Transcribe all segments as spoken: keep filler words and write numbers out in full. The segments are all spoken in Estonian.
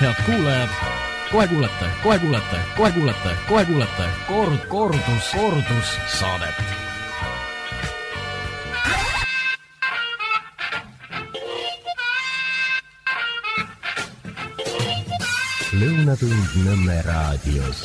Head kuulajad, kohe kuulete, kohe kuulete, kohe kuulete, kohe kuulete kord, kordus, kordus saadet. Lõunatund Nõmme raadios.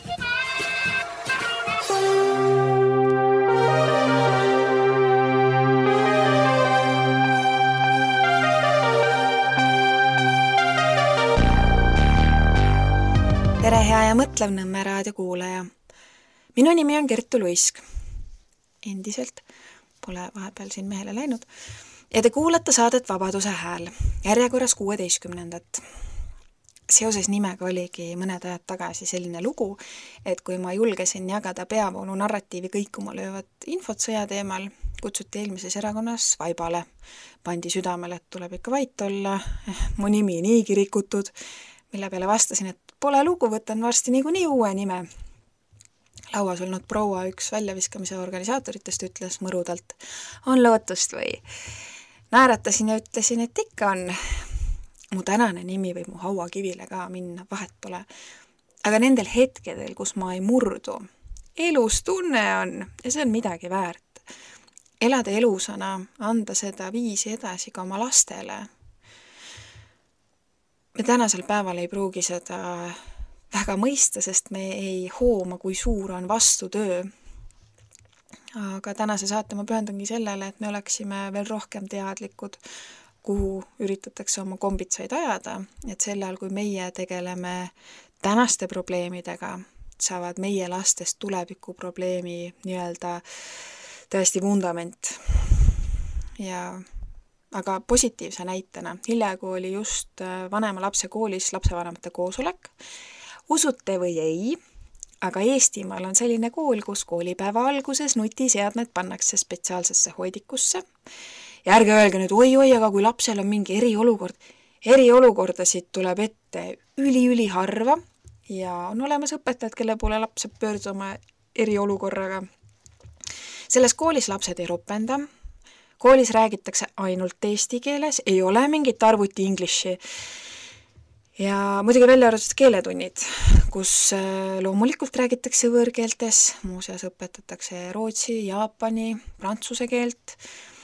Tere hea ja mõtlev Nõmme raadio kuulaja. Minu nimi on Kertu Luisk. Endiselt pole vahepeal siin mehele läinud. Ja te kuulate saadet Vabaduse hääl, järjekorras kuueteistkümnendat. Seoses nimega oligi mõned ajad tagasi selline lugu, et kui ma julgesin jagada peavoolu narratiivi kõikuma löövat infot sõja teemal, kutsuti eelmises erakonnas vaibale. Pandi südamele, et tuleb ikka vait olla, mu nimi niigi rikutud, mille peale vastasin, et pole lugu, võtan varsti niikuinii uue nime. Lauas olnud proua üks väljaviskamise organisaatoritest ütles mõrudalt, on lootust või? Naeratasin ja ütlesin, et ikka on. Mu tänane nimi või mu hauakivile ka minna, vahet pole. Aga nendel hetkedel, kus ma ei murdu, elus tunne on ja see on midagi väärt. Elada elusana, anda seda viisi edasi ka oma lastele. Me tänasel päeval ei pruugi seda väga mõista, sest me ei hooma, kui suur on vastutöö. Aga tänase saate ma pühendangi sellele, et me oleksime veel rohkem teadlikud, kuhu üritatakse oma kombitsaid ajada, et sel ajal, kui meie tegeleme tänaste probleemidega, saavad meie lastest tuleviku probleemi nii-öelda tõesti vundament. Ja aga positiivse näitena, hiljaaegu oli just vanema lapse koolis lapsevanemate koosolek. Usute või ei, aga Eestimaal on selline kool, kus koolipäeva alguses nutiseadmed pannakse spetsiaalsesse hoidikusse. Ja ärge öelge nüüd, oi-oi, aga kui lapsel on mingi eriolukord, eriolukordasid tuleb ette üli-üli harva ja on olemas õpetajad, kelle poole laps saab pöörduma eriolukorraga. Selles koolis lapsed ei ropenda. Koolis räägitakse ainult eesti keeles, ei ole mingit arvuti inglishi. Ja muidugi välja arvatud keeletunnid, kus loomulikult räägitakse võõrkeeltes, muuseas õpetatakse rootsi, jaapani, prantsuse keelt.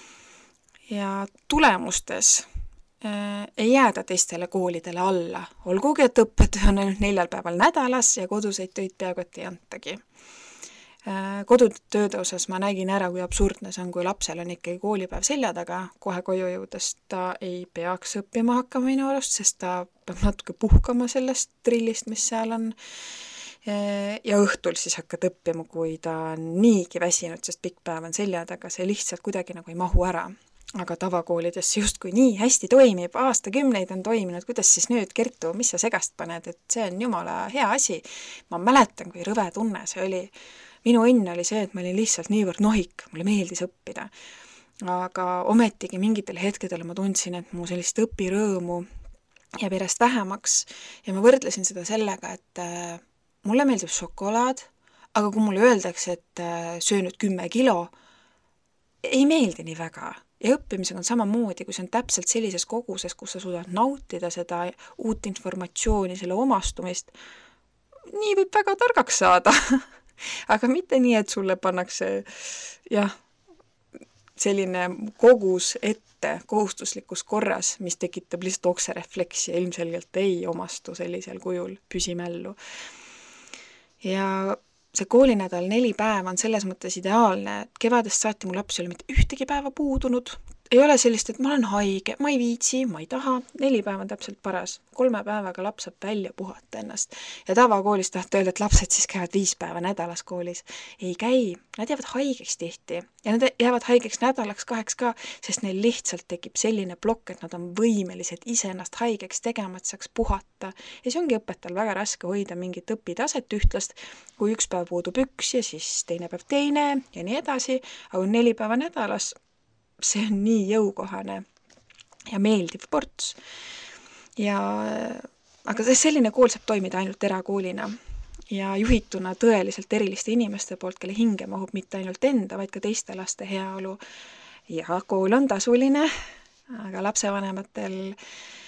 Ja tulemustes äh, ei jääda teistele koolidele alla, olgugi, et õppetöö on ainult neljal päeval nädalas ja koduseid töid peaaegu et ei antagi. Äh, kodutööde osas ma nägin ära, kui absurdne see on, kui lapsel on ikkagi koolipäev selja taga, kohe koju jõudes ta ei peaks õppima hakkama minu arust, sest ta peab natuke puhkama sellest trillist, mis seal on. Äh, ja õhtul siis hakkad õppima, kui ta on niigi väsinud, sest pikk päev on selja taga, see lihtsalt kuidagi nagu ei mahu ära. Aga tavakoolides justkui nii hästi toimib, aastakümneid on toiminud, kuidas siis nüüd, Kertu, mis sa segast paned, et see on jumala hea asi. Ma mäletan, kui rõve tunne see oli. Minu õnn oli see, et ma olin lihtsalt niivõrd nohik, mulle meeldis õppida. Aga ometigi mingitel hetkedel ma tundsin, et mu sellist õpirõõmu jääb järjest vähemaks ja ma võrdlesin seda sellega, et äh, mulle meeldib šokolaad, aga kui mulle öeldakse, et äh, söö nüüd kümme kilo, ei meeldi nii väga. Ja õppimisega on samamoodi, kui see on täpselt sellises koguses, kus sa suudad nautida seda uut informatsiooni, selle omastumist. Nii võib väga targaks saada. Aga mitte nii, et sulle pannakse jah, selline kogus ette kohustuslikus korras, mis tekitab lihtsalt okserefleksi ja ilmselgelt ei omastu sellisel kujul püsimällu. Ja see koolinädal neli päeva on selles mõttes ideaalne, et kevadest saati mu laps ei ole mitte ühtegi päeva puudunud. Ei ole sellist, et ma olen haige, ma ei viitsi, ma ei taha. Neli päeva on täpselt paras. Kolme päevaga laps saab välja puhata ennast. Ja tavakoolis tahta öelda, et lapsed siis käivad viis päeva nädalas koolis. Ei käi, nad jäävad haigeks tihti. Ja nad jäävad haigeks nädalaks kaheks ka, sest neil lihtsalt tekib selline plokk, et nad on võimelised ise ennast haigeks tegema, et saaks puhata. Ja see ongi õpetajal väga raske hoida mingit õpitaset ühtlast, kui üks päev puudub üks ja siis teine päev teine ja nii edasi. Aga neli päeva nädalas see on nii jõukohane ja meeldiv ports. Ja, aga selline kool saab toimida ainult erakoolina ja juhituna tõeliselt eriliste inimeste poolt, kelle hinge mahub mitte ainult enda, vaid ka teiste laste heaolu. Ja kool on tasuline, aga lapsevanematel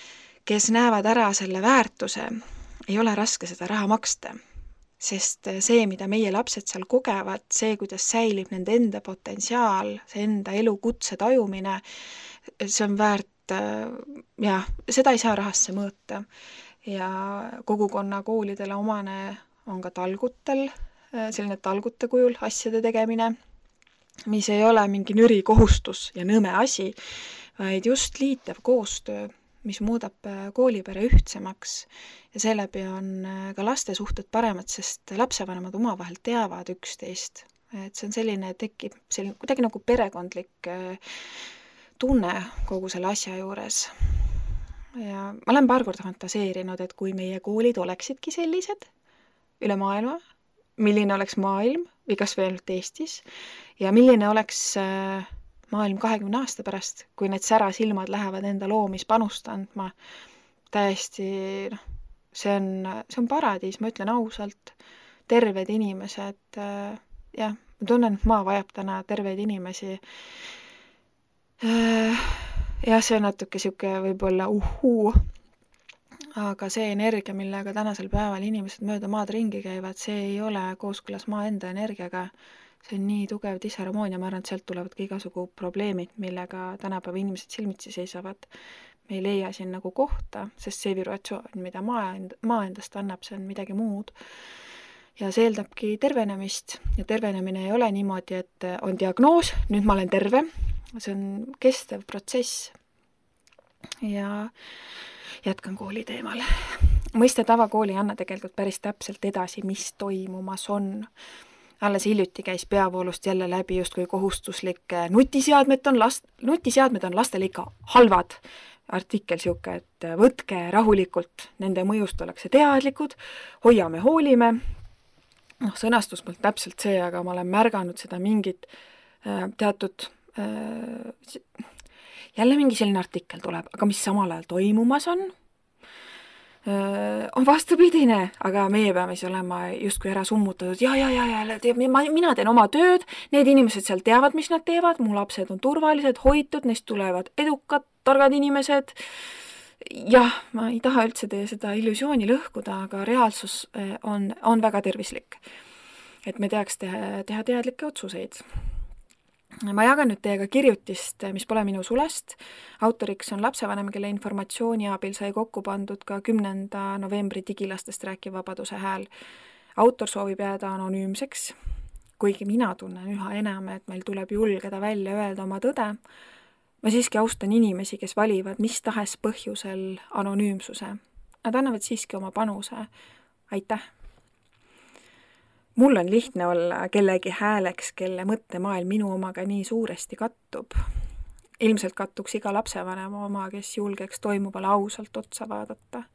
kes näevad ära selle väärtuse, ei ole raske seda raha maksta, sest see, mida meie lapsed seal kogevad, see, kuidas säilib nende enda potentsiaal, see enda elukutse tajumine, see on väärt, jah, seda ei saa rahasse mõõta. Ja kogukonna koolidele omane on ka talgutel, selline talgute kujul asjade tegemine, mis ei ole mingi nüri kohustus ja nõme asi, vaid just liitev koostöö, mis muudab koolipere ühtsemaks ja seeläbi on ka laste suhted paremad, sest lapsevanemad omavahel teavad üksteist. Et see on selline, tekib selline, kuidagi nagu perekondlik tunne kogu selle asja juures. Ja ma olen paar korda fantaseerinud, et kui meie koolid oleksidki sellised üle maailma, milline oleks maailm, või kas veel Eestis, ja milline oleks maailm kahekümne aasta pärast, kui need särasilmad lähevad enda loomis panust andma. Täiesti, noh, see on, see on paradiis, ma ütlen ausalt, terved inimesed, jah, ma tunnen, et maa vajab täna terveid inimesi. Jah, see on natuke siuke võib-olla uhuu, aga see energia, millega tänasel päeval inimesed mööda maad ringi käivad, see ei ole kooskõlas maa enda energiaga. See on nii tugev disharmoonia, ma arvan, et sealt tulevad ka igasugu probleemid, millega tänapäeva inimesed silmitsi seisavad. Me ei leia siin nagu kohta, sest see vibratsioon, mida maa, end, maa endast annab, see on midagi muud. Ja see eeldabki tervenemist ja tervenemine ei ole niimoodi, et on diagnoos, nüüd ma olen terve. See on kestev protsess ja jätkan kooli teemal. Mõiste tavakooli ei anna tegelikult päris täpselt edasi, mis toimumas on. Alles hiljuti käis peavoolust jälle läbi justkui kohustuslik nutiseadmed on, last, nutiseadmed on lastele ikka halvad. Artikkel siuke, et võtke rahulikult, nende mõjust ollakse teadlikud, hoiame, hoolime. noh, sõnastus pole täpselt see, aga ma olen märganud seda mingit äh, teatud äh, jälle mingi selline artikkel tuleb, aga mis samal ajal toimumas on, äh, on vastupidine, aga meie peame siis olema justkui ära summutatud, ja, ja, ja, ja, ma, mina teen oma tööd, need inimesed seal teavad, mis nad teevad, mu lapsed on turvalised, hoitud, neist tulevad edukad, targad inimesed. Jah, ma ei taha üldse teie seda illusiooni lõhkuda, aga reaalsus on, on väga tervislik. Et me teaks teha, teha teadlikke otsuseid. Ma jagan nüüd teiega kirjutist, mis pole minu sulest. Autoriks on lapsevanem, kelle informatsiooni abil sai kokku pandud ka kümnenda novembri digilastest rääkiv Vabaduse hääl. Autor soovib jääda anonüümseks, kuigi mina tunnen üha enam, et meil tuleb julgeda välja öelda oma tõde. Ma siiski austan inimesi, kes valivad mis tahes põhjusel anonüümsuse. Nad annavad siiski oma panuse. Aitäh! Mul on lihtne olla kellegi hääleks, kelle mõttemaailm minu omaga nii suuresti kattub. Ilmselt kattuks iga lapsevanema oma, kes julgeks toimuvale ausalt otsa vaadata.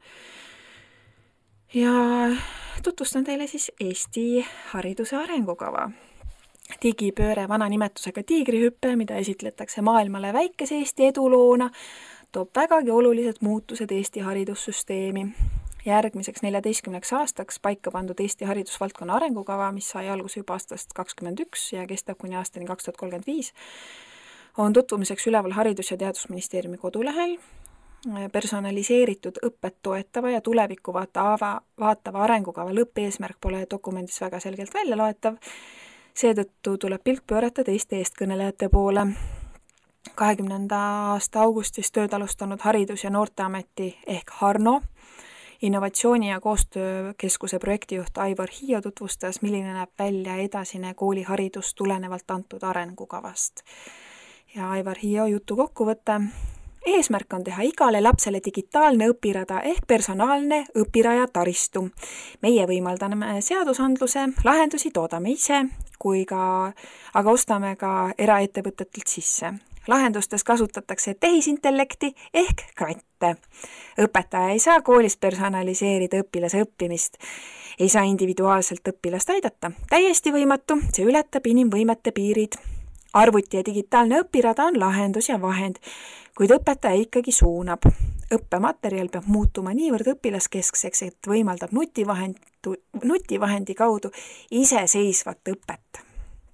Ja tutvustan teile siis Eesti hariduse arengukava. Digipööre vana nimetusega tiigrihüppe, mida esitletakse maailmale väikese Eesti eduloona, toob vägagi olulised muutused Eesti haridussüsteemi. Järgmiseks neljateistkümneks aastaks paika pandud Eesti haridusvaldkonna arengukava, mis sai alguse juba aastast kakskümmend üks ja kestab kuni aastani kaks tuhat kolmkümmend viis, on tutvumiseks üleval Haridus- ja Teadusministeeriumi kodulehel. Personaliseeritud õpet toetava ja tulevikku vaatava, vaatava arengukava lõppeesmärk pole dokumendis väga selgelt välja loetav. Seetõttu tuleb pilk pöörata teiste eestkõnelejate poole. kahekümnenda aasta augustis tööd alustanud Haridus- ja Noorteameti ehk Harno innovatsiooni- ja koostöökeskuse projektijuht Aivar Hiio tutvustas, milline näeb välja edasine kooliharidus tulenevalt antud arengukavast. Ja Aivar Hiio jutu kokkuvõte. Eesmärk on teha igale lapsele digitaalne õpirada ehk personaalne õpiraja taristu. Meie võimaldame seadusandluse, lahendusi toodame ise, kui ka, aga ostame ka eraettevõtetelt sisse. Lahendustes kasutatakse tehisintellekti ehk kratte. Õpetaja ei saa koolis personaliseerida õpilase õppimist. Ei saa individuaalselt õpilast aidata. Täiesti võimatu, see ületab inimvõimete piirid. Arvuti ja digitaalne õpirada on lahendus ja vahend, kuid õpetaja ikkagi suunab. Õppematerjal peab muutuma niivõrd õpilaskeskseks, et võimaldab nutivahend, nutivahendi kaudu iseseisvat õpet.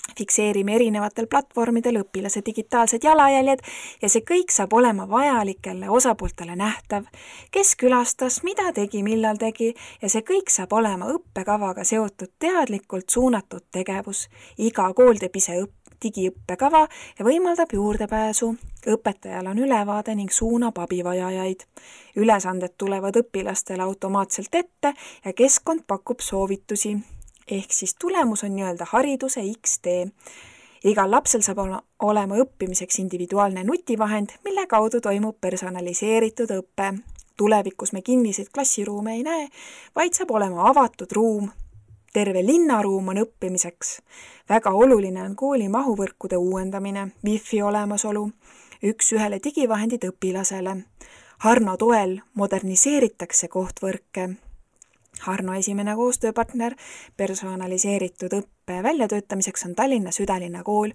Fikseerime erinevatel platvormidel õpilase digitaalsed jalajäljed ja see kõik saab olema vajalikele osapooltele nähtav, kes külastas, mida tegi, millal tegi ja see kõik saab olema õppekavaga seotud teadlikult suunatud tegevus. Iga kool teeb ise õpp digiõppekava ja võimaldab juurdepääsu. Õpetajal on ülevaade ning suunab abivajajaid. Ülesanded tulevad õpilastele automaatselt ette ja keskkond pakub soovitusi. Ehk siis tulemus on nii-öelda hariduse X tee. Igal lapsel saab olema õppimiseks individuaalne nutivahend, mille kaudu toimub personaliseeritud õppe. Tulevikus me kinniseid klassiruume ei näe, vaid saab olema avatud ruum. Terve linnaruum on õppimiseks. Väga oluline on kooli mahuvõrkude uuendamine, wifi olemasolu, üks ühele digivahendid õpilasele. Harno toel moderniseeritakse kohtvõrke. Harno esimene koostööpartner personaliseeritud õppe väljatöötamiseks on Tallinna Südalinna kool,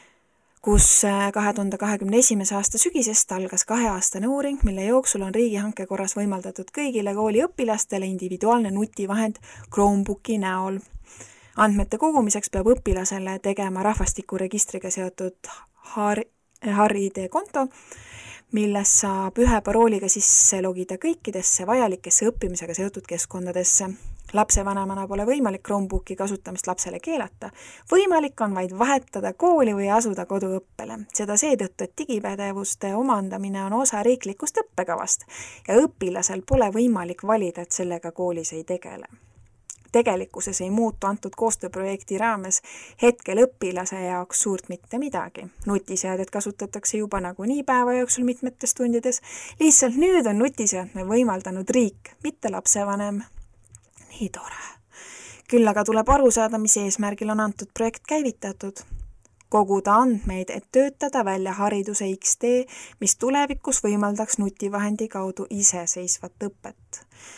kus kahe tuhande kahekümne esimese aasta sügisest algas kaheaastane uuring, mille jooksul on riigihanke korras võimaldatud kõigile kooli õpilastele individuaalne nutivahend Chromebooki näol. Andmete kogumiseks peab õpilasele tegema rahvastikuregistriga seotud H R I D konto, milles saab ühe parooliga sisse logida kõikidesse vajalikesse õppimisega seotud keskkondadesse. Lapsevanemana pole võimalik Chromebooki kasutamist lapsele keelata. Võimalik on vaid vahetada kooli või asuda koduõppele. Seda seetõttu, et digipädevuste omandamine on osa riiklikust õppekavast ja õpilasel pole võimalik valida, et sellega koolis ei tegele. Tegelikkuses ei muutu antud koostööprojekti raames hetkel õpilase jaoks suurt mitte midagi. Nutiseadet kasutatakse juba nagunii päeva jooksul mitmetes tundides. Lihtsalt nüüd on nutiseadme võimaldanud riik, mitte lapsevanem. Nii tore. Küll aga tuleb aru saada, mis eesmärgil on antud projekt käivitatud. Koguda andmeid, et töötada välja hariduse X tee, mis tulevikus võimaldaks nutivahendi kaudu iseseisvat õpet.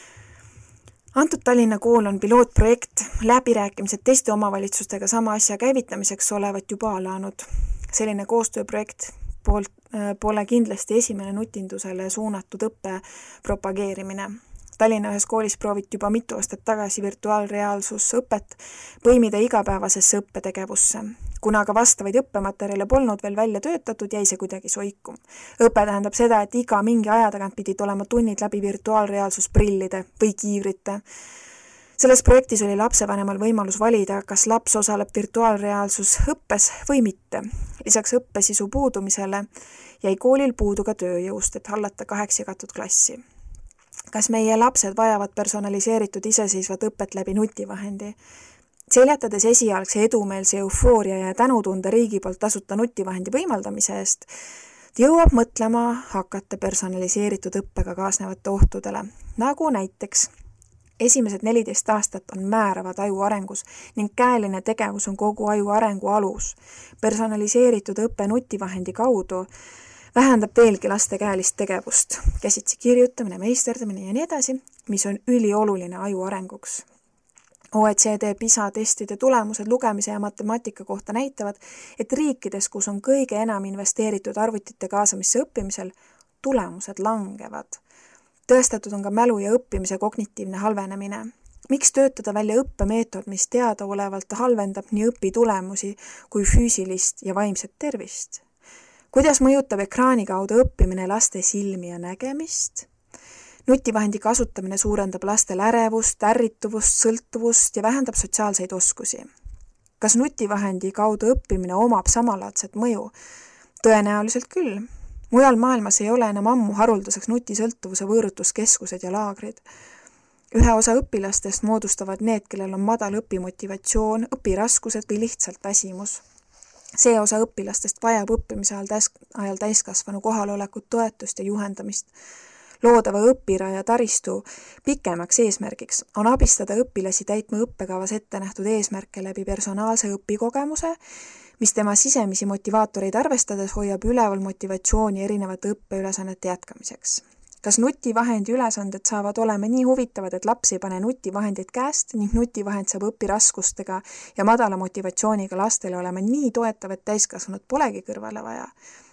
Antud Tallinna kool on pilootprojekt, läbirääkimised teiste omavalitsustega sama asja käivitamiseks olevat juba alanud. Selline koostööprojekt poolt, pole kindlasti esimene nutindusele suunatud õppe propageerimine. Tallinna ühes koolis prooviti juba mitu aastat tagasi virtuaalreaalsusõpet põimida igapäevasesse õppetegevusse. Kuna aga vastavaid õppematerjale polnud veel välja töötatud, jäi see kuidagi soiku. Õpe tähendab seda, et iga mingi aja tagant pidid olema tunnid läbi virtuaalreaalsusprillide või kiivrite. Selles projektis oli lapsevanemal võimalus valida, kas laps osaleb virtuaalreaalsusõppes või mitte. Lisaks õppesisu puudumisele jäi koolil puudu ka tööjõust, et hallata kaheks jagatud klassi. Kas meie lapsed vajavad personaliseeritud iseseisvat õpet läbi nutivahendi? Seljatades esialgse edumeelse eufooria ja tänutunde riigi poolt tasuta nutivahendi võimaldamise eest, jõuab mõtlema hakata personaliseeritud õppega kaasnevate ohtudele, nagu näiteks esimesed neliteist aastat on määravad aju arengus ning käeline tegevus on kogu aju arengu alus. Personaliseeritud õppe nutivahendi kaudu vähendab veelgi laste käelist tegevust, käsitsi kirjutamine, meisterdamine ja nii edasi, mis on ülioluline aju arenguks. O E C D PISA testide tulemused lugemise ja matemaatika kohta näitavad, et riikides, kus on kõige enam investeeritud arvutite kaasamisse õppimisel, tulemused langevad. Tõestatud on ka mälu ja õppimise kognitiivne halvenemine. Miks töötada välja õppemeetod, mis teadaolevalt halvendab nii õpitulemusi kui füüsilist ja vaimset tervist? Kuidas mõjutab ekraani kaudu õppimine laste silmi ja nägemist? Nutivahendi kasutamine suurendab lastel ärevust, ärrituvust, sõltuvust ja vähendab sotsiaalseid oskusi. Kas nutivahendi kaudu õppimine omab samalaadset mõju? Tõenäoliselt küll. Mujal maailmas ei ole enam ammu harulduseks nutisõltuvuse võõrutuskeskused ja laagrid. Ühe osa õpilastest moodustavad need, kellel on madal õpimotivatsioon, õpiraskused või lihtsalt väsimus. See osa õpilastest vajab õppimise ajal, täis, ajal täiskasvanu kohalolekut, toetust ja juhendamist. Loodava õpiraja taristu pikemaks eesmärgiks on abistada õpilasi täitma õppekavas ette nähtud eesmärke läbi personaalse õpikogemuse, mis tema sisemisi motivaatoreid arvestades hoiab üleval motivatsiooni erinevate õppeülesannete jätkamiseks. Kas nutivahendi ülesanded saavad olema nii huvitavad, et laps ei pane nutivahendid käest ning nutivahend saab õpiraskustega ja madala motivatsiooniga lastele olema nii toetav, et täiskasvanud polegi kõrvale vaja?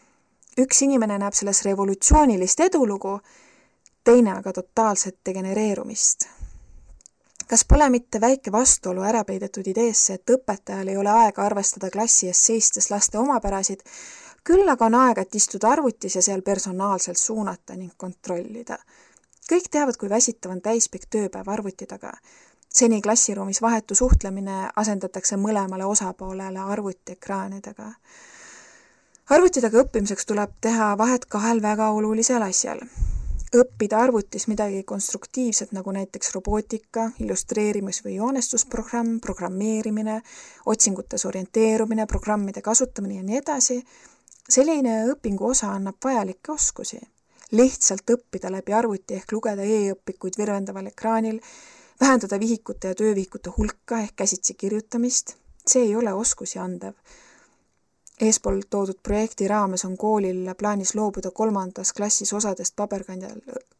Üks inimene näeb selles revolutsioonilist edulugu, teine aga totaalset degenereerumist. Kas pole mitte väike vastuolu ära peidetud ideesse, et õpetajal ei ole aega arvestada klassi ees seistes laste omapärasid, küll aga on aega, et istuda arvutis ja seal personaalselt suunata ning kontrollida. Kõik teavad, kui väsitav on täispikk tööpäev arvuti taga. Seni klassiruumis vahetu suhtlemine asendatakse mõlemale osapoolele arvutiekraanidega. Arvuti taga õppimiseks tuleb teha vahet kahel väga olulisel asjal. Õppida arvutis midagi konstruktiivset, nagu näiteks robootika, illustreerimis- või joonestusprogramm, programmeerimine, otsingutes orienteerumine, programmide kasutamine ja nii edasi. Selline õpingu osa annab vajalikke oskusi. Lihtsalt õppida läbi arvuti ehk lugeda e-õpikuid virvendaval ekraanil, vähendada vihikute ja töövihikute hulka ehk käsitsi kirjutamist. See ei ole oskusi andev. Eespool toodud projekti raames on koolil plaanis loobuda kolmandas klassis osadest paberkandjal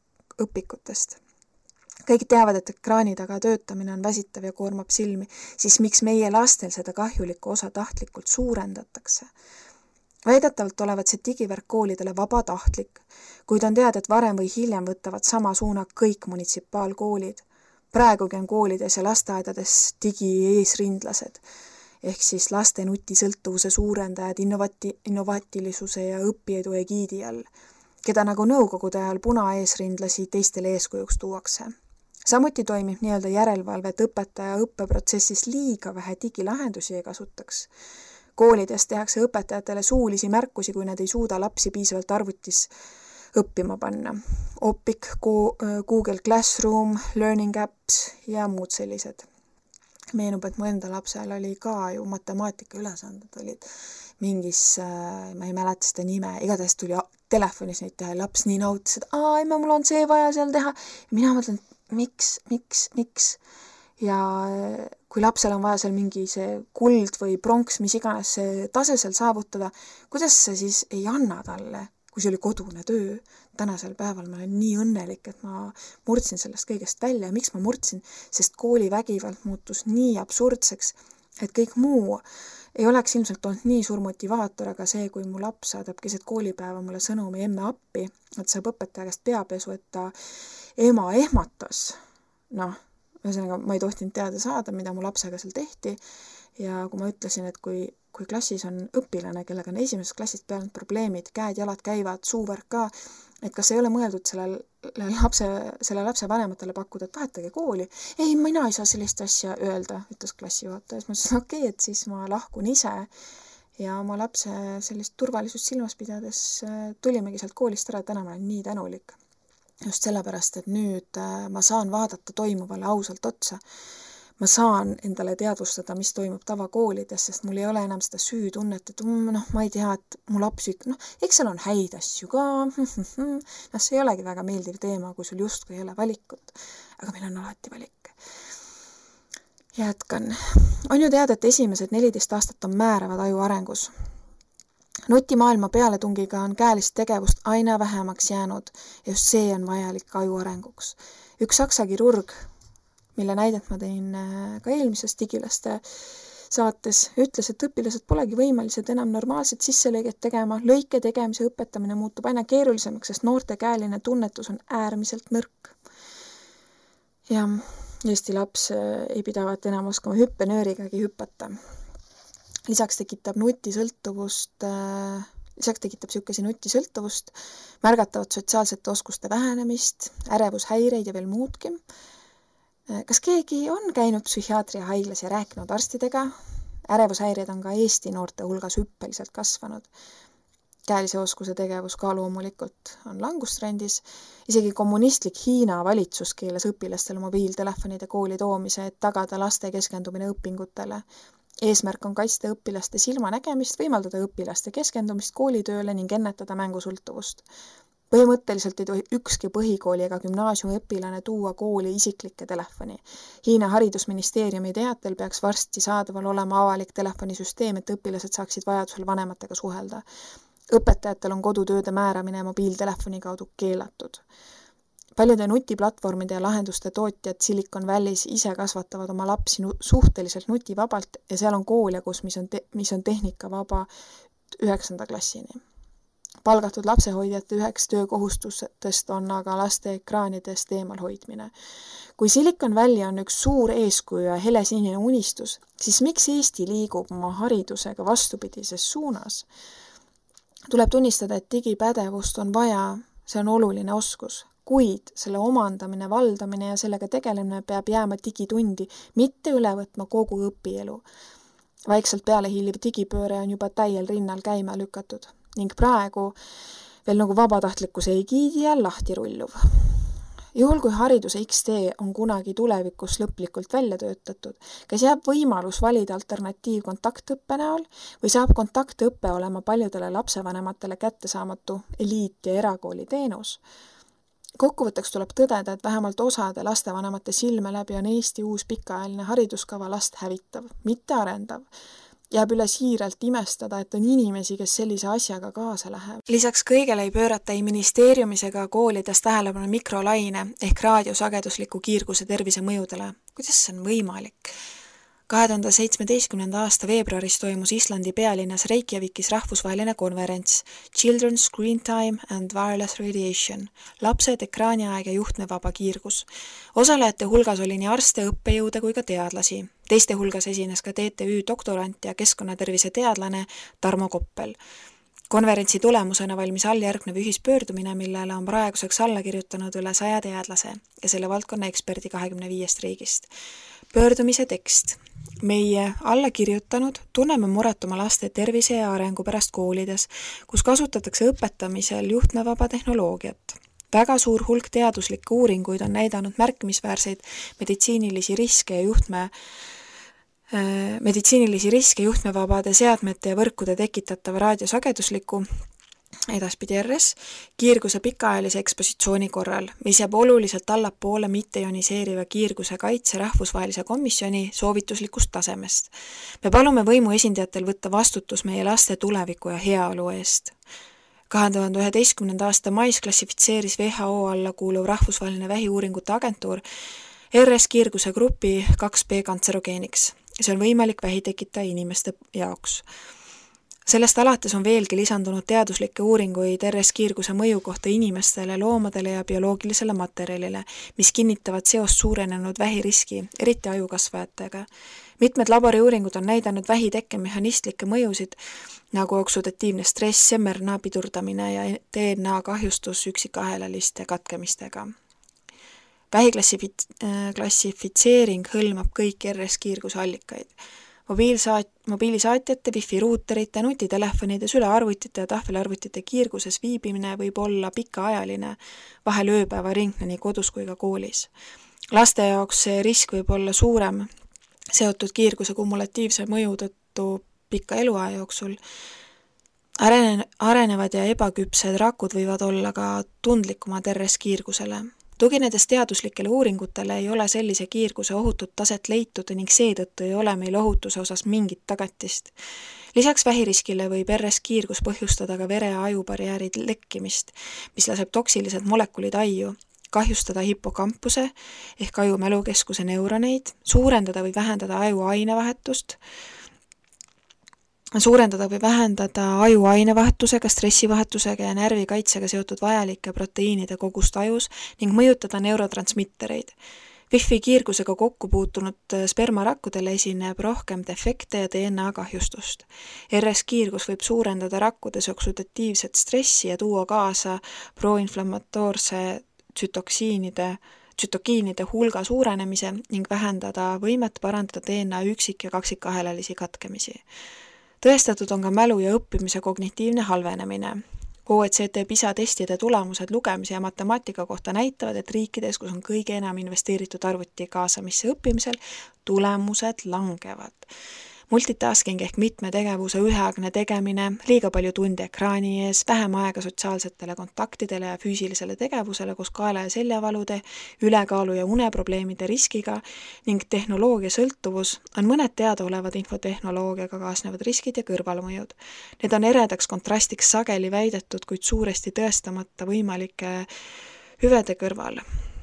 õpikutest. Kõik teavad, et ekraani taga töötamine on väsitav ja koormab silmi, siis miks meie lastel seda kahjulikku osa tahtlikult suurendatakse? Väidetavalt olevat see digivärk koolidele vabatahtlik, kuid on teada, et varem või hiljem võtavad sama suuna kõik munitsipaalkoolid. Praegugi on koolides ja lasteaedades digi-eesrindlased, ehk siis laste nutisõltuvuse suurendajad innovati- innovaatilisuse ja õpiedu egiidi all, keda nagu nõukogude ajal puna-eesrindlasi teistele eeskujuks tuuakse. Samuti toimib nii-öelda järelevalve, et õpetaja õppeprotsessis liiga vähe digilahendusi ei kasutaks. Koolides tehakse õpetajatele suulisi märkusi, kui nad ei suuda lapsi piisavalt arvutis õppima panna. Opik, Google Classroom, Learning Apps ja muud sellised. Meenub, et mu enda lapsel oli ka ju matemaatika ülesanded olid mingis, ma ei mäleta seda nime, igatahes tuli telefonis neid teha ja laps nii nautis, et aa, emme, mul on see vaja seal teha. Ja mina mõtlen, miks, miks, miks? Ja kui lapsel on vaja seal mingi see kuld või pronks, mis iganes see tase seal saavutada, kuidas see siis ei anna talle, kui see oli kodune töö? Tänasel päeval ma olen nii õnnelik, et ma murdsin sellest kõigest välja. Ja miks ma murdsin? Sest kooli vägivald muutus nii absurdseks, et kõik muu ei oleks ilmselt olnud nii suur motivaator, aga see, kui mu laps saadab keset koolipäeva mulle sõnumi emme appi, et saab õpetaja käest peapesu, et ta ema ehmatas. Noh, ühesõnaga, ma ei tohtinud teada saada, mida mu lapsega seal tehti. Ja kui ma ütlesin, et kui, kui klassis on õpilane, kellega on esimesest klassist peale probleemid, käed, jalad käivad, suuvärk ka, et kas ei ole mõeldud sellel lapse, selle lapse vanematele pakkuda, et vahetage kooli. Ei, mina ei saa sellist asja öelda, ütles klassijuhataja. Ma ütlesin, okei, okay, et siis ma lahkun ise. Ja oma lapse sellist turvalisust silmas pidades tulimegi sealt koolist ära, täna ma olen nii tänulik. Just sellepärast, et nüüd ma saan vaadata toimuvale ausalt otsa. Ma saan endale teadvustada, mis toimub tavakoolides, sest mul ei ole enam seda süütunnet, et noh, ma ei tea, et mu laps ük-, noh, eks seal on häid asju ka, noh, see ei olegi väga meeldiv teema, kui sul justkui ei ole valikut, aga meil on alati valik. Jätkan. On ju teada, et esimesed neliteist aastat on määravad aju arengus. Nutimaailma pealetungiga on käelist tegevust aina vähemaks jäänud ja just see on vajalik aju arenguks. Üks saksa kirurg, mille näidet ma tein ka eelmises digilaste saates, ütles, et õpilased polegi võimelised enam normaalset sisselõiget tegema, lõike tegemise õpetamine muutub aina keerulisemaks, sest noorte käeline tunnetus on äärmiselt nõrk. Ja Eesti laps ei pidavat enam oskama hüppenöörigagi hüpata. Lisaks tekitab nutisõltuvust, lisaks tekitab siukese nutisõltuvust, märgatavat sotsiaalsete oskuste vähenemist, ärevushäireid ja veel muudki. Kas keegi on käinud psühhiaatria haiglas ja rääkinud arstidega? Ärevushäired on ka Eesti noorte hulgas hüppeliselt kasvanud. Käelise oskuse tegevus ka loomulikult on langustrendis. Isegi kommunistlik Hiina valitsus keelas õpilastele mobiiltelefonide kooli toomise, et tagada laste keskendumine õpingutele. Eesmärk on kaitsta õpilaste silmanägemist, võimaldada õpilaste keskendumist koolitööle ning ennetada mängusõltuvust. Põhimõtteliselt ei tohi ükski põhikooli ega gümnaasiumi õpilane tuua kooli isiklikke telefoni. Hiina haridusministeeriumi teatel peaks varsti saadaval olema avalik telefonisüsteem, et õpilased saaksid vajadusel vanematega suhelda. Õpetajatel on kodutööde määramine mobiiltelefoni kaudu keelatud. Paljude nutiplatvormide ja lahenduste tootjad Silicon Valley's ise kasvatavad oma lapsi suhteliselt nutivabalt ja seal on koole, kus mis on, te- mis on tehnikavaba üheksanda klassini. Palgatud lapsehoidjate üheks töökohustustest on aga laste ekraanidest eemal hoidmine. Kui Silicon Valley on üks suur eeskuju ja helesinine unistus, siis miks Eesti liigub oma haridusega vastupidises suunas? Tuleb tunnistada, et digipädevust on vaja, see on oluline oskus, kuid selle omandamine, valdamine ja sellega tegelemine peab jääma digitundi, mitte üle võtma kogu õpielu. Vaikselt peale hiiliv digipööre on juba täiel rinnal käima lükatud ning praegu veel nagu vabatahtlikkuse egiidi all lahti rulluv. Juhul kui hariduse X T on kunagi tulevikus lõplikult välja töötatud, kas jääb võimalus valida alternatiiv kontaktõppe näol või saab kontaktõppe olema paljudele lapsevanematele kättesaamatu eliit- ja erakooli teenus? Kokkuvõtteks tuleb tõdeda, et vähemalt osade lastevanemate silme läbi on Eesti uus pikaajaline hariduskava last hävitav, mitte arendav. Jääb üle siiralt imestada, et on inimesi, kes sellise asjaga kaasa läheb. Lisaks kõigele ei pöörata ei ministeeriumis ega koolides tähelepanu mikrolaine ehk raadiosagedusliku kiirguse tervise mõjudele. Kuidas see on võimalik? kahe tuhande seitsmeteistkümnenda aasta veebruaris toimus Islandi pealinnas Reykjavikis rahvusvaheline konverents Children's Screen Time and Wireless Radiation, lapsed, ekraaniaeg ja juhtmevaba kiirgus. Osalejate hulgas oli nii arste, õppejõude kui ka teadlasi. Teiste hulgas esines ka T T Ü doktorant ja keskkonnatervise teadlane Tarmo Koppel. Konverentsi tulemusena valmis alljärgnev ühispöördumine, millele on praeguseks alla kirjutanud üle saja teadlase ja selle valdkonna eksperdi kahekümne viiest riigist. Pöördumise tekst. Meie alla kirjutanud tunneme muret oma laste tervise ja arengu pärast koolides, kus kasutatakse õpetamisel juhtmevaba tehnoloogiat. Väga suur hulk teaduslikke uuringuid on näidanud märkimisväärseid meditsiinilisi riske ja juhtme meditsiinilisi riske juhtmevabade seadmete ja võrkude tekitatava raadiosagedusliku, edaspidi R S, kiirguse pikaajalise ekspositsiooni korral, mis jääb oluliselt allapoole mitteioniseeriva kiirguse kaitse rahvusvahelise komisjoni soovituslikust tasemest. Me palume võimu esindajatel võtta vastutus meie laste tuleviku ja heaolu eest. kahe tuhande üheteistkümnenda aasta mais klassifitseeris W H O alla kuuluv rahvusvaheline vähiuuringute agentuur R S kiirguse grupi kaks B kantserogeeniks. See on võimalik vähitekitaja inimeste jaoks. Sellest alates on veelgi lisandunud teaduslikke uuringuid R S kiirguse mõju kohta inimestele, loomadele ja bioloogilisele materjalile, mis kinnitavad seost suurenenud vähiriski, eriti ajukasvajatega. Mitmed laboriuuringud on näidanud vähi tekkemehhanistlikke mõjusid, nagu oksudatiivne stress, M R N A pidurdamine ja D N A kahjustus üksikahelaliste katkemistega. Vähiklassifitseering hõlmab kõik R S kiirguse allikaid. Mobiilsaat, mobiilisaatjate, wifi ruuterite, nutitelefonide, sülearvutite ja tahvelarvutite kiirguses viibimine võib olla pikaajaline, vahel ööpäeva ringne nii kodus kui ka koolis. Laste jaoks see risk võib olla suurem, seotud kiirguse kumulatiivse mõju tõttu pika eluaja jooksul. Arene, arenevad ja ebaküpsed rakud võivad olla ka tundlikumad R S kiirgusele. Tuginedes teaduslikele uuringutele ei ole sellise kiirguse ohutut taset leitud ning seetõttu ei ole meil ohutuse osas mingit tagatist. Lisaks vähiriskile võib R S kiirgus põhjustada ka vere ja ajubarjääri lekkimist, mis laseb toksilised molekulid aiu, kahjustada hipokampuse ehk aju mälukeskuse neuroneid, suurendada või vähendada aju ainevahetust, suurendada või vähendada aju ainevahetusega, stressivahetusega ja närvikaitsega seotud vajalike proteiinide kogust ajus ning mõjutada neurotransmittereid. Wifi kiirgusega kokku puutunud spermarakkudel esineb rohkem defekte ja D N A kahjustust. R S kiirgus võib suurendada rakkudes oksudatiivset stressi ja tuua kaasa proinflammatoorse tsütoksiinide, tsütokiinide hulga suurenemise ning vähendada võimet parandada D N A üksik- ja kaksikahelalisi katkemisi. Tõestatud on ka mälu ja õppimise kognitiivne halvenemine. O E C D PISA testide tulemused lugemise ja matemaatika kohta näitavad, et riikides, kus on kõige enam investeeritud arvuti kaasamisse õppimisel, tulemused langevad. Multitasking ehk mitme tegevuse üheaegne tegemine, liiga palju tunde ekraani ees, vähem aega sotsiaalsetele kontaktidele ja füüsilisele tegevusele koos kaela ja seljavalude, ülekaalu ja uneprobleemide riskiga ning tehnoloogia sõltuvus on mõned teadaolevad infotehnoloogiaga kaasnevad riskid ja kõrvalmõjud. Need on eredaks kontrastiks sageli väidetud, kuid suuresti tõestamata võimalike hüvede kõrval.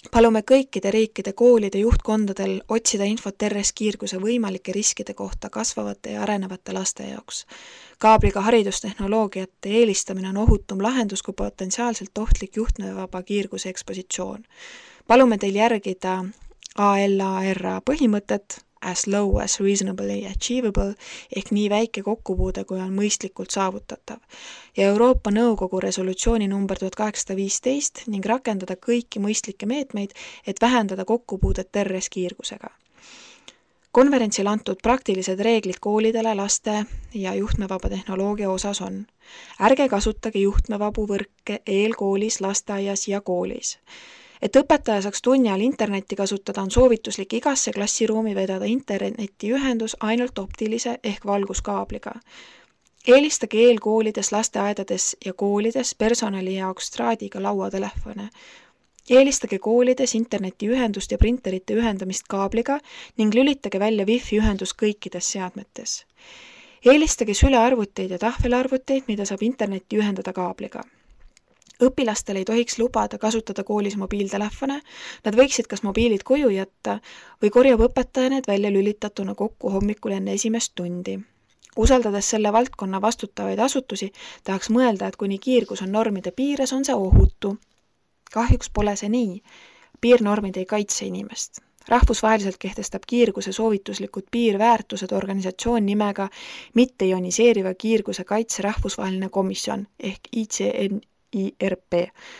Palume kõikide riikide koolide juhtkondadel otsida infot terveskiirguse võimalike riskide kohta kasvavate ja arenevate laste jaoks. Kaabliga haridustehnoloogiate eelistamine on ohutum lahendus kui potentsiaalselt ohtlik juhtmevaba kiirguse ekspositsioon. Palume teil järgida A L A R A põhimõtet as low as reasonably achievable ehk nii väike kokkupuude, kui on mõistlikult saavutatav ja Euroopa Nõukogu resolutsiooni number tuhat kaheksasada viisteist ning rakendada kõiki mõistlikke meetmeid, et vähendada kokkupuudet terveskiirgusega. Konverentsil antud praktilised reeglid koolidele, laste ja juhtmevaba tehnoloogia osas on. Ärge kasutage juhtmevabu võrke eelkoolis, lasteaias ja koolis. Et õpetaja saaks tunni all internetti kasutada, on soovituslik igasse klassiruumi vedada internetiühendus ainult optilise ehk valguskaabliga. Eelistage eelkoolides, lasteaedades ja koolides personali jaoks traadiga lauatelefone. Eelistage koolides internetiühendust ja printerite ühendamist kaabliga ning lülitage välja wifi ühendus kõikides seadmetes. Eelistage sülearvuteid ja tahvelarvuteid, mida saab internetti ühendada kaabliga. Õpilastel ei tohiks lubada kasutada koolis mobiiltelefone, nad võiksid kas mobiilid koju jätta või korjab õpetaja need välja lülitatuna kokku hommikul enne esimest tundi. Usaldades selle valdkonna vastutavaid asutusi, tahaks mõelda, et kuni kiirgus on normide piires, on see ohutu. Kahjuks pole see nii. Piirnormid ei kaitse inimest. Rahvusvaheliselt kehtestab kiirguse soovituslikud piirväärtused organisatsioon nimega mitte ioniseeriva kiirguse kaitse rahvusvaheline komisjon ehk I C N I R P,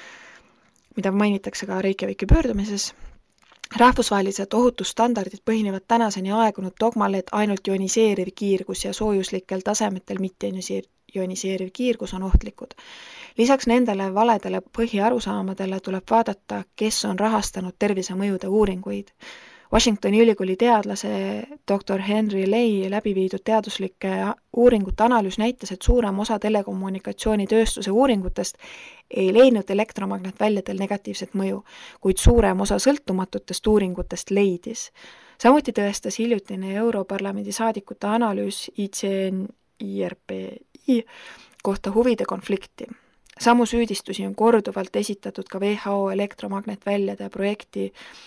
mida mainitakse ka Reykjaviki pöördumises. Rahvusvahelised ohutusstandardid põhinevad tänaseni aegunud dogmale, et ainult ioniseeriv kiirgus ja soojuslikel tasemetel mitte ioniseeriv kiirgus on ohtlikud. Lisaks nendele valedele põhiarusaamadele tuleb vaadata, kes on rahastanud tervisemõjude uuringuid. Washingtoni ülikooli teadlase doktor Henry Lay läbi viidud teaduslike uuringute analüüs näitas, et suurem osa telekommunikatsioonitööstuse uuringutest ei leidnud elektromagnetväljadel negatiivset mõju, kuid suurem osa sõltumatutest uuringutest leidis. Samuti tõestas hiljutine Europarlamendi saadikute analüüs I C N I R P I kohta huvide konflikti. Samu süüdistusi on korduvalt esitatud ka W H O elektromagnetväljade projekti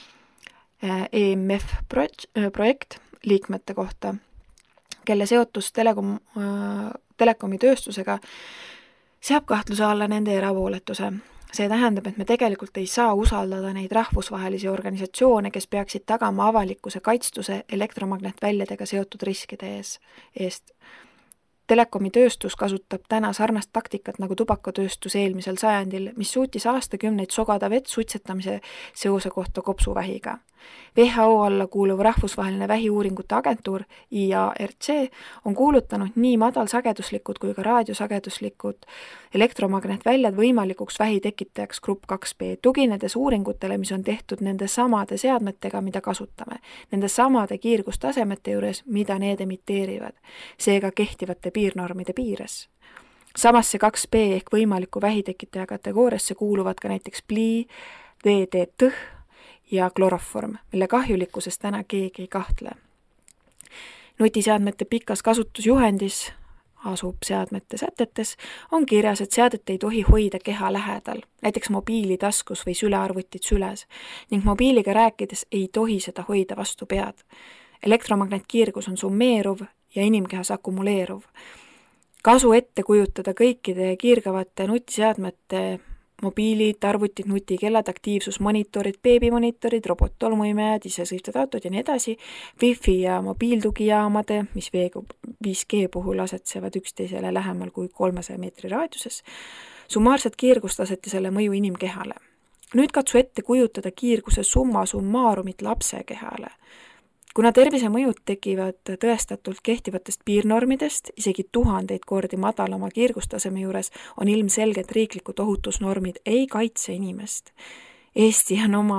E M F projekt liikmete kohta, kelle seotus telekom, telekomi tööstusega seab kahtluse alla nende erapooletuse. See tähendab, et me tegelikult ei saa usaldada neid rahvusvahelisi organisatsioone, kes peaksid tagama avalikkuse kaitstuse elektromagnetväljadega seotud riskide ees, eest. Telekomi tööstus kasutab täna sarnast taktikat nagu tubakatööstus eelmisel sajandil, mis suutis aastakümneid sogada vett suitsetamise seose kohta kopsuvähiga. W H O alla kuuluv rahvusvaheline vähiuuringute agentuur I A R C on kuulutanud nii madalsageduslikud kui ka raadiosageduslikud elektromagnetväljad võimalikuks vähitekitajaks grupp kaks B, tuginedes uuringutele, mis on tehtud nende samade seadmetega, mida kasutame, nende samade kiirgustasemete juures, mida need emiteerivad, seega kehtivate piirnormide piires. Samasse kaks B ehk võimaliku vähitekitaja kategooriasse kuuluvad ka näiteks plii, D D T ja kloroform, mille kahjulikkuses täna keegi ei kahtle. Nutiseadmete pikas kasutusjuhendis asub seadmete sätetes, on kirjas, et seadet ei tohi hoida keha lähedal, näiteks mobiili taskus või sülearvutit süles, ning mobiiliga rääkides ei tohi seda hoida vastu pead. Elektromagnetkiirgus on summeeruv ja inimkehas akumuleeruv. Kasu ette kujutada kõikide kiirgavate nutiseadmete mobiilid, arvutid, nutikellad, aktiivsusmonitorid, beebimonitorid, robot-tolmuimejad, isesõitvad autod ja nii edasi, Wi-Fi ja mobiiltugijaamade, mis viis G puhul asetsevad üksteisele lähemal kui kolmesaja meetri raadiuses, summaarset kiirgustaset ja selle mõju inimkehale. Nüüd katsu ette kujutada kiirguse summa summarumit lapse kehale. Kuna tervisemõjud tekivad tõestatult kehtivatest piirnormidest, isegi tuhandeid kordi madalama kiirgustaseme juures, on ilmselgelt riiklikud ohutusnormid ei kaitse inimest. Eesti on oma,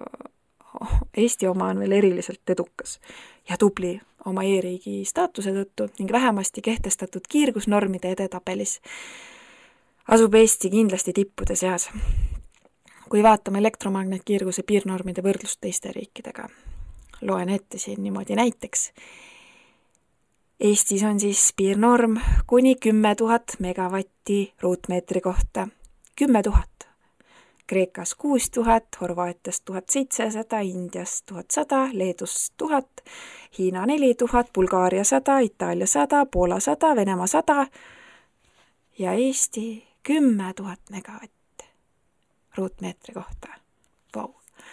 Eesti oma on veel eriliselt edukas ja tubli oma e-riigi staatuse tõttu ning vähemasti kehtestatud kiirgusnormide edetabelis asub Eesti kindlasti tippude seas, kui vaatame elektromagnetkiirguse piirnormide võrdlust teiste riikidega. Loen ette siin niimoodi näiteks. Eestis on siis piirnorm kuni kümme tuhat megavatti ruutmeetri kohta. kümme tuhat. Kreekas kuus tuhat, Horvaatias tuhat seitsesada, Indias tuhat sada, Leedus tuhat, Hiina neli tuhat, Bulgaaria sada, Itaalia sada, Poola sada, Venemaa sada ja Eesti kümme tuhat megavatt ruutmeetri kohta. Vau.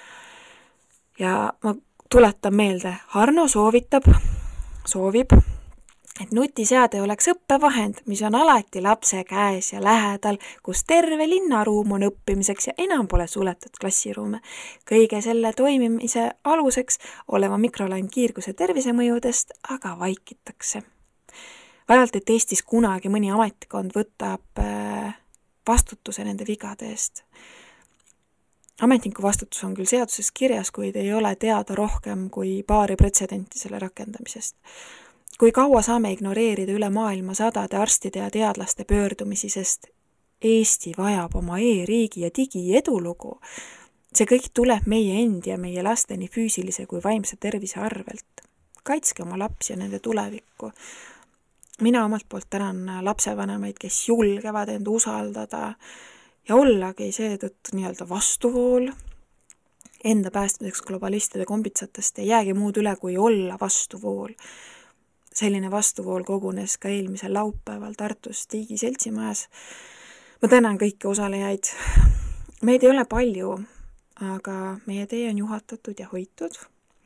Ja ma tuletan meelde, Arno soovitab, soovib, et nutiseade oleks õppevahend, mis on alati lapse käes ja lähedal, kus terve linnaruum on õppimiseks ja enam pole suletud klassiruume. Kõige selle toimimise aluseks oleva mikrolain kiirguse tervisemõjudest, aga vaikitakse. Vajalt, et Eestis kunagi mõni ametikond võtab vastutuse nende vigade eest. Ametniku vastutus on küll seaduses kirjas, kuid ei ole teada rohkem kui paari pretsedenti selle rakendamisest. Kui kaua saame ignoreerida üle maailma sadade arstide ja teadlaste pöördumisi, sest Eesti vajab oma e-riigi ja digi edulugu. See kõik tuleb meie endi ja meie laste nii füüsilise kui vaimse tervise arvelt. Kaitske oma lapsi ja nende tulevikku. Mina omalt poolt tänan lapsevanemaid, kes julgevad end usaldada ja ollagi seetõttu nii-öelda vastuvool. Enda päästmiseks globalistide kombitsatest ei jäägi muud üle, kui olla vastuvool. Selline vastuvool kogunes ka eelmisel laupäeval Tartus Tiigi seltsimajas. Ma tänan kõiki osalejaid. Meid ei ole palju, aga meie tee on juhatatud ja hoitud.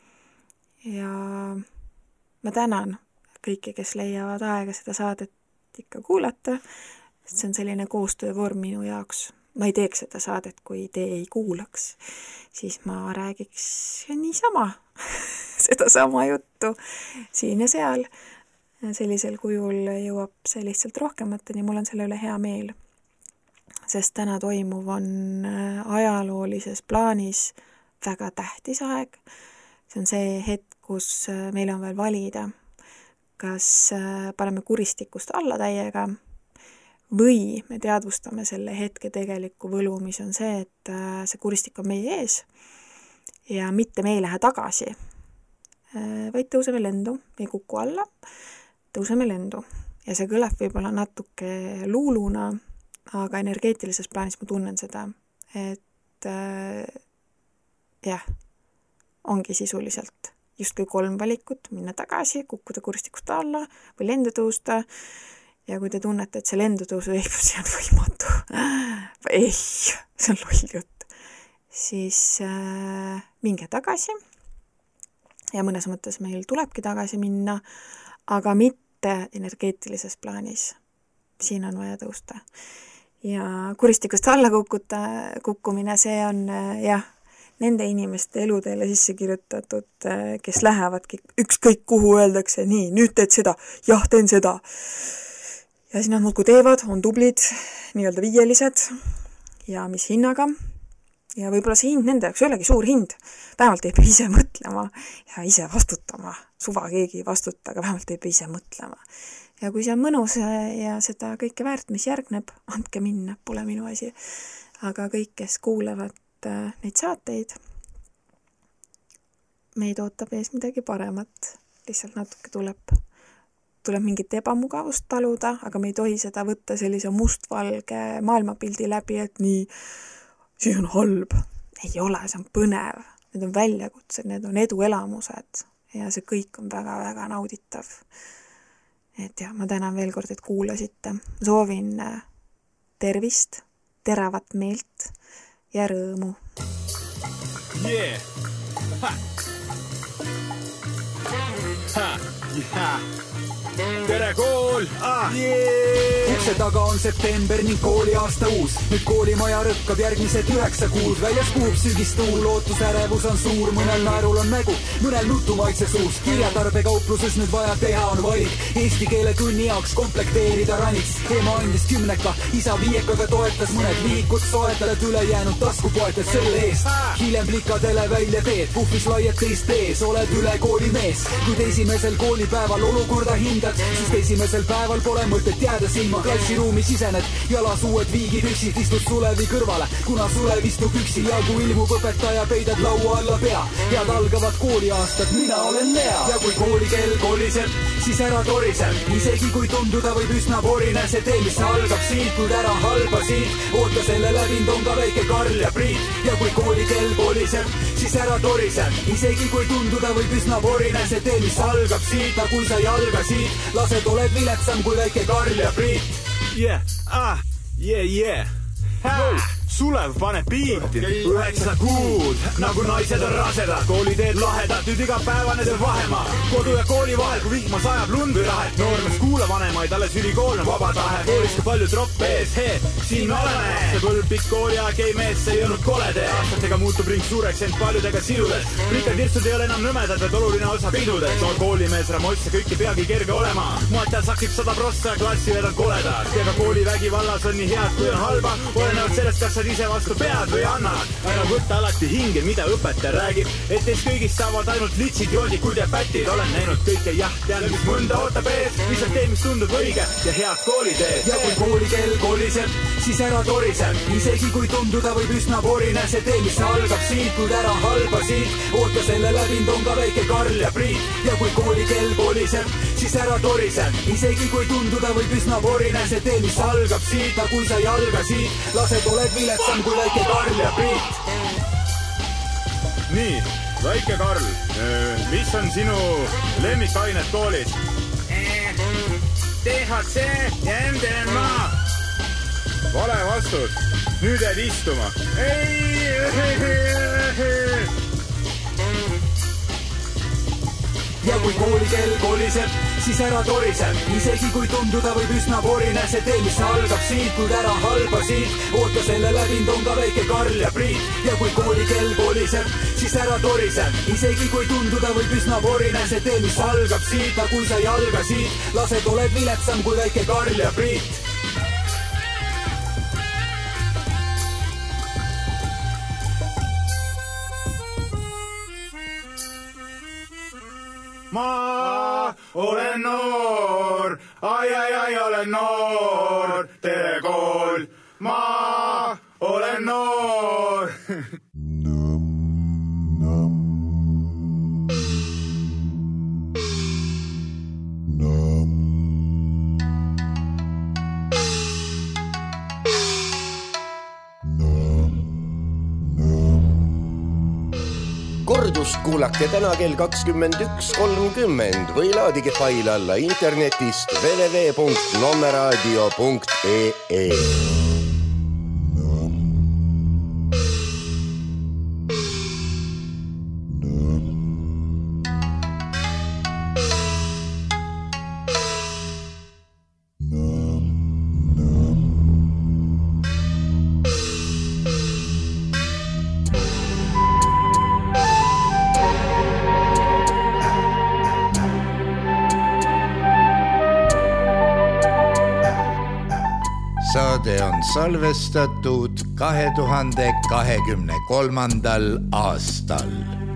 Ja ma tänan kõiki, kes leiavad aega seda saadet ikka kuulata. See on selline koostöövorm minu jaoks. Ma ei teeks seda saadet, kui te ei kuulaks. Siis ma räägiks niisama seda sama juttu siin ja seal. Sellisel kujul jõuab see lihtsalt rohkemateni, mul on selle üle hea meel. Sest täna toimuv on ajaloolises plaanis väga tähtis aeg. See on see hetk, kus meil on veel valida, kas paneme kuristikust alla täiega või me teadvustame selle hetke tegeliku võlu, mis on see, et see kuristik on meie ees ja mitte me ei lähe tagasi, vaid tõuseme lendu, ei kuku alla, tõuseme lendu. Ja see kõlab võib-olla natuke luuluna, aga energeetilises plaanis ma tunnen seda, et jah, ongi sisuliselt justkui kolm valikut, minna tagasi, kukkuda kuristikust alla või lendu tõusta. Ja kui te tunnete, et see lendutõusu ei, see on võimatu. Ei, see on loll jutt. Siis äh, minge tagasi. Ja mõnes mõttes meil tulebki tagasi minna, aga mitte energeetilises plaanis. Siin on vaja tõusta. Ja kuristikust alla kukkuta, kukkumine, see on äh, jah, nende inimeste eluteele sisse kirjutatud, äh, kes lähevadki ükskõik kuhu öeldakse, nii, nüüd teed seda, jah, teen seda. Ja siin nad muudku teevad, on tublid, nii-öelda viielised ja mis hinnaga. Ja võib-olla see hind nende jaoks ei olegi suur hind. Vähemalt ei pea ise mõtlema ja ise vastutama. Suva keegi ei vastuta, aga vähemalt ei pea ise mõtlema. Ja kui see on mõnus ja seda kõike väärt, mis järgneb, andke minna, pole minu asi. Aga kõik, kes kuulevad neid saateid, meid ootab ees midagi paremat. Lihtsalt natuke tuleb tuleb mingit ebamugavust taluda, aga me ei tohi seda võtta sellise mustvalge maailmapildi läbi, et nii, siis on halb. Ei ole, see on põnev. Need on väljakutsed, need on eduelamused ja see kõik on väga-väga nauditav. Et jah, ma tänan veel kord, et kuulasite. Soovin tervist, teravat meelt ja rõõmu. Yeah! Ha! Ha! Yeah! Tere kool! Ah. Yeah. Ukse taga on september ning kooli aasta uus. Nüüd koolimaja rõkkab järgmised üheksa kuud. Väljas puhub sügistuul, ootusärevus on suur. Mõnel naerul on nägu, mõnel nutumaitse suus. Kirjatarbekaupluses nüüd vaja teha on valik. Eesti keele tunni jaoks komplekteerida raniks. Ema andis kümneka, isa viiekaga toetas. Mõned viikud soetad, ülejäänud taskupoetas selle eest. Hiljem plikadele välja teed, puhvis laiad teist ees. Oled üle kooli mees, kuid esimesel koolipäeval olukorda hindad, sest esimesel päeval pole mõtet jääda silma. Klassiruumi sisened jalas uued viigipüksid, istud Sulevi kõrvale, kuna Sulev istub üksi ja kui ilmub õpetaja, peidad laua alla pea. Head algavad kooliaastad, mina olen Lea. Ja kui koolikell koliseb, siis ära toriseb, isegi kui tunduda võib üsna porine. See tee, mis algab siit, kuid ära halba siit, oota selle läbind on ka väike Karl ja Priit. Ja kui koolikell koliseb, siis ära toriseb, isegi kui tunduda võib üsna porine. See tee, mis algab siit, aga kui sa ei alga siit, lased oled viletsam kui väike Karl ja Priit. Yeah, ah, yeah, yeah. Wow. Sulev paneb biiti, üheksa kuud, nagu naised on rasedad, kooliteed lahedad, nüüd igapäevane teeb vahemaa. Kodu ja kooli vahel, kui vihma sajab lund või rahet, noormees kuula vanemaid, alles ülikool on vaba tahe. Koolis ka palju troppe ees, hee, siin me oleme. See põlv pikk kooliaeg ei mees, see ei olnud kolede. Aastatega muutub ring suureks, ent paljudega siludes. Rikad virstud ei ole enam nõmedad, et oluline osa pidudes. Noor koolimees Ramosse, kõiki peagi kerge olema. Muatel sakib sada prossa ja klassi vedad koledad. Ja ka kooli vägivallas on nii head kui on halba. Olenevalt sellest, kas sa ise vastu pead või annad. Ära võtta alati hinge, mida õpetaja räägib, et teist kõigist saavad ainult litsid, joodikud ja pätid. Olen näinud kõike, jah, tean, mis mõnda ootab ees, lihtsalt tee, mis tundub õige ja head kooliteed. Ja kui koolikell koliseb, siis ära toriseb, isegi kui tunduda võib üsna porine. See tee, mis algab siit, kuid ära halba siit, oota selle läbind on ka väike Karl ja Priit. Ja kui koolikell koliseb, siis ära toriseb, isegi kui tunduda võib üsna porine. See tee, mis algab siit, aga kui sa ei alga siit, lased oled viletsam kui väike Karl ja Priit. Nii, väike Karl, mis on sinu lemmikainet koolis? T H C ja M D M A. Vale vastus, nüüd jääd istuma. Ja kui koolikell koliseb, siis ära toriseb, isegi kui tunduda võib üsna porine. See tee, mis algab siit, kuid ära halba siit, oota selle läbind on ka väike Karl ja Priit. Ja kui koolikell koliseb, siis ära toriseb, isegi kui tunduda võib üsna porine. See tee, mis algab siit, aga kui sa ei alga siit, lased oled viletsam kui väike Karl ja Priit. Ma olen noor, ai, ai, ai, olen noor, tere kool. Ma olen noor. Kordust kuulake täna kell kakskümmend üks kolmkümmend või laadige fail alla internetist w w w punkt nommeraadio punkt e e. Saade on salvestatud kahe tuhande kahekümne kolmandal aastal.